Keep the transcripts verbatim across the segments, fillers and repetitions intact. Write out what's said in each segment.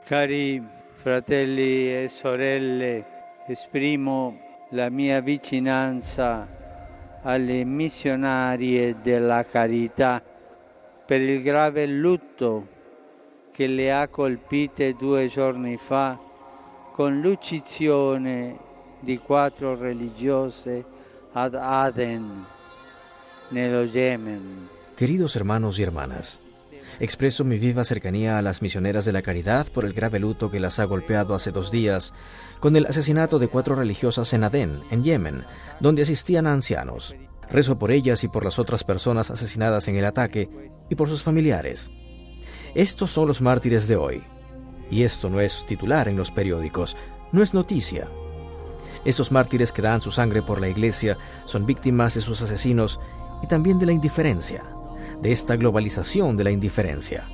Cari fratelli e sorelle, esprimo la mia vicinanza alle missionarie della carità per il grave lutto che le ha colpite due giorni fa con l'uccisione di quattro religiose ad Aden, nello Yemen. Queridos hermanos y hermanas, expreso mi viva cercanía a las misioneras de la caridad por el grave luto que las ha golpeado hace dos días con el asesinato de cuatro religiosas en Adén, en Yemen, donde asistían a ancianos. Rezo por ellas y por las otras personas asesinadas en el ataque y por sus familiares. Estos son los mártires de hoy. Y esto no es titular en los periódicos, no es noticia. Estos mártires que dan su sangre por la Iglesia son víctimas de sus asesinos y también de la indiferencia, de esta globalización de la indiferencia.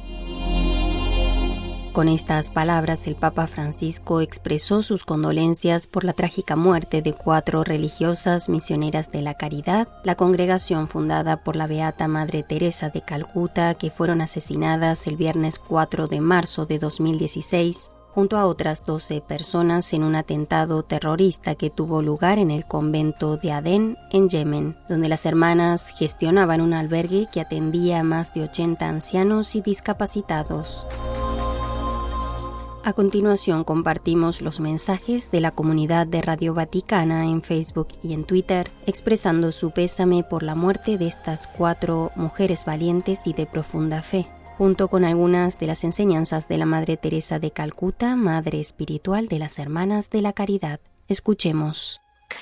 Con estas palabras, el Papa Francisco expresó sus condolencias por la trágica muerte de cuatro religiosas misioneras de la caridad, la congregación fundada por la Beata Madre Teresa de Calcuta, que fueron asesinadas el viernes cuatro de marzo de dos mil dieciséis, junto a otras doce personas en un atentado terrorista que tuvo lugar en el convento de Adén, en Yemen, donde las hermanas gestionaban un albergue que atendía a más de ochenta ancianos y discapacitados. A continuación compartimos los mensajes de la comunidad de Radio Vaticana en Facebook y en Twitter, expresando su pésame por la muerte de estas cuatro mujeres valientes y de profunda fe, junto con algunas de las enseñanzas de la Madre Teresa de Calcuta, Madre Espiritual de las Hermanas de la Caridad. Escuchemos.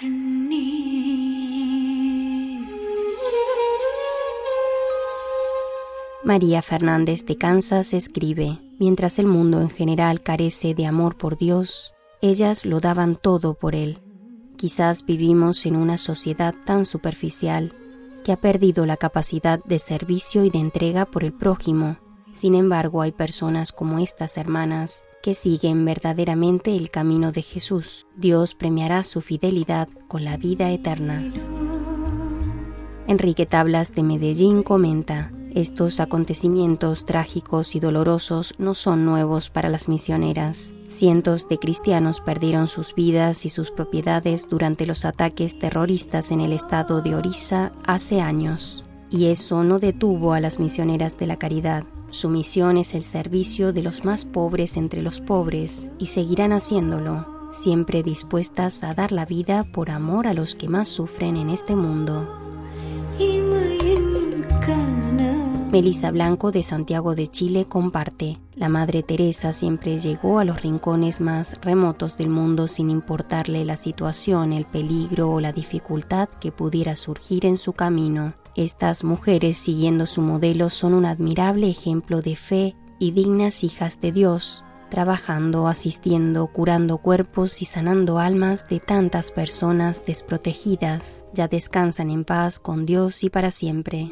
María Fernández de Kansas escribe: mientras el mundo en general carece de amor por Dios, ellas lo daban todo por Él. Quizás vivimos en una sociedad tan superficial que ha perdido la capacidad de servicio y de entrega por el prójimo. Sin embargo, hay personas como estas hermanas que siguen verdaderamente el camino de Jesús. Dios premiará su fidelidad con la vida eterna. Enrique Tablas de Medellín comenta: estos acontecimientos trágicos y dolorosos no son nuevos para las misioneras. Cientos de cristianos perdieron sus vidas y sus propiedades durante los ataques terroristas en el estado de Orissa hace años. Y eso no detuvo a las misioneras de la caridad. Su misión es el servicio de los más pobres entre los pobres, y seguirán haciéndolo, siempre dispuestas a dar la vida por amor a los que más sufren en este mundo. Melissa Blanco de Santiago de Chile comparte: la Madre Teresa siempre llegó a los rincones más remotos del mundo sin importarle la situación, el peligro o la dificultad que pudiera surgir en su camino. Estas mujeres, siguiendo su modelo, son un admirable ejemplo de fe y dignas hijas de Dios, trabajando, asistiendo, curando cuerpos y sanando almas de tantas personas desprotegidas. Ya descansan en paz con Dios y para siempre.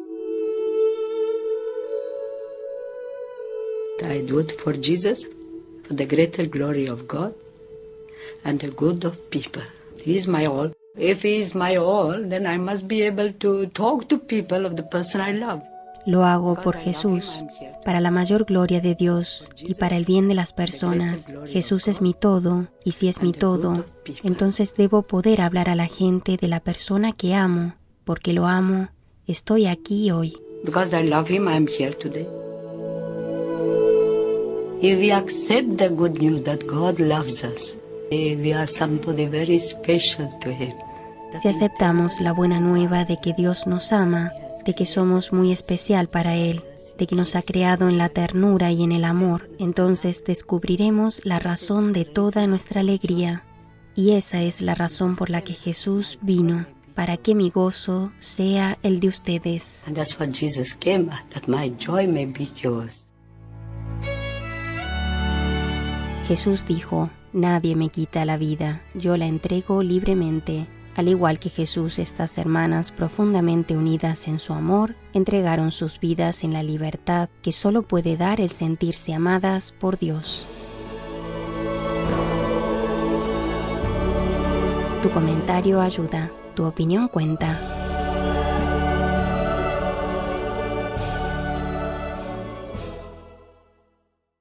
I do it for Jesus, for the greater glory of God and the good of people. He is my all. If He is my all, then I must be able to talk to people of the person I love. Lo hago por Jesús, para la mayor gloria de Dios y para el bien de las personas. Jesús es mi todo, y si es mi todo, entonces debo poder hablar a la gente de la persona que amo. Porque lo amo, estoy aquí hoy. Because I love Him, I am here today. If we accept the good news that God loves us, we are somebody very special to Him. Si aceptamos la buena nueva de que Dios nos ama, de que somos muy especial para Él, de que nos ha creado en la ternura y en el amor, entonces descubriremos la razón de toda nuestra alegría. Y esa es la razón por la que Jesús vino, para que mi gozo sea el de ustedes. And that's what Jesus came, that my joy may be yours. Jesús dijo: nadie me quita la vida, yo la entrego libremente. Al igual que Jesús, estas hermanas, profundamente unidas en su amor, entregaron sus vidas en la libertad que solo puede dar el sentirse amadas por Dios. Tu comentario ayuda, tu opinión cuenta.